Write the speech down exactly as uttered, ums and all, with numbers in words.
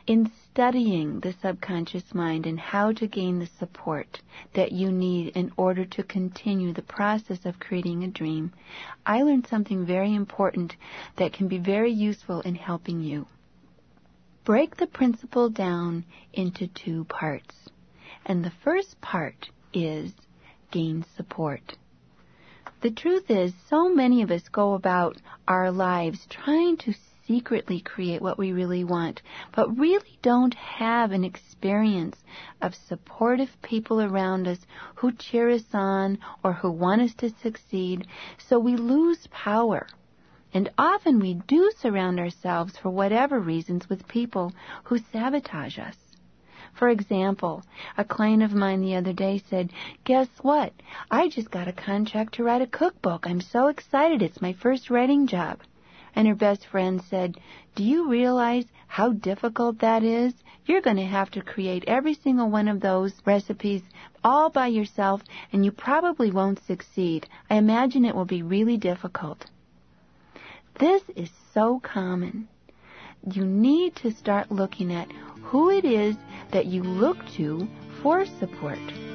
In studying the subconscious mind and how to gain the support that you need in order to continue the process of creating a dream, I learned something very important that can be very useful in helping you. Break the principle down into two parts. And the first part is gain support. The truth is, so many of us go about our lives trying to secretly create what we really want, but really don't have an experience of supportive people around us who cheer us on or who want us to succeed, so we lose power. And often we do surround ourselves, for whatever reasons, with people who sabotage us. For example, a client of mine the other day said, "Guess what? I just got a contract to write a cookbook. I'm so excited. It's my first writing job." And her best friend said, "Do you realize how difficult that is? You're going to have to create every single one of those recipes all by yourself, and you probably won't succeed. I imagine it will be really difficult." This is so common. You need to start looking at who it is that you look to for support.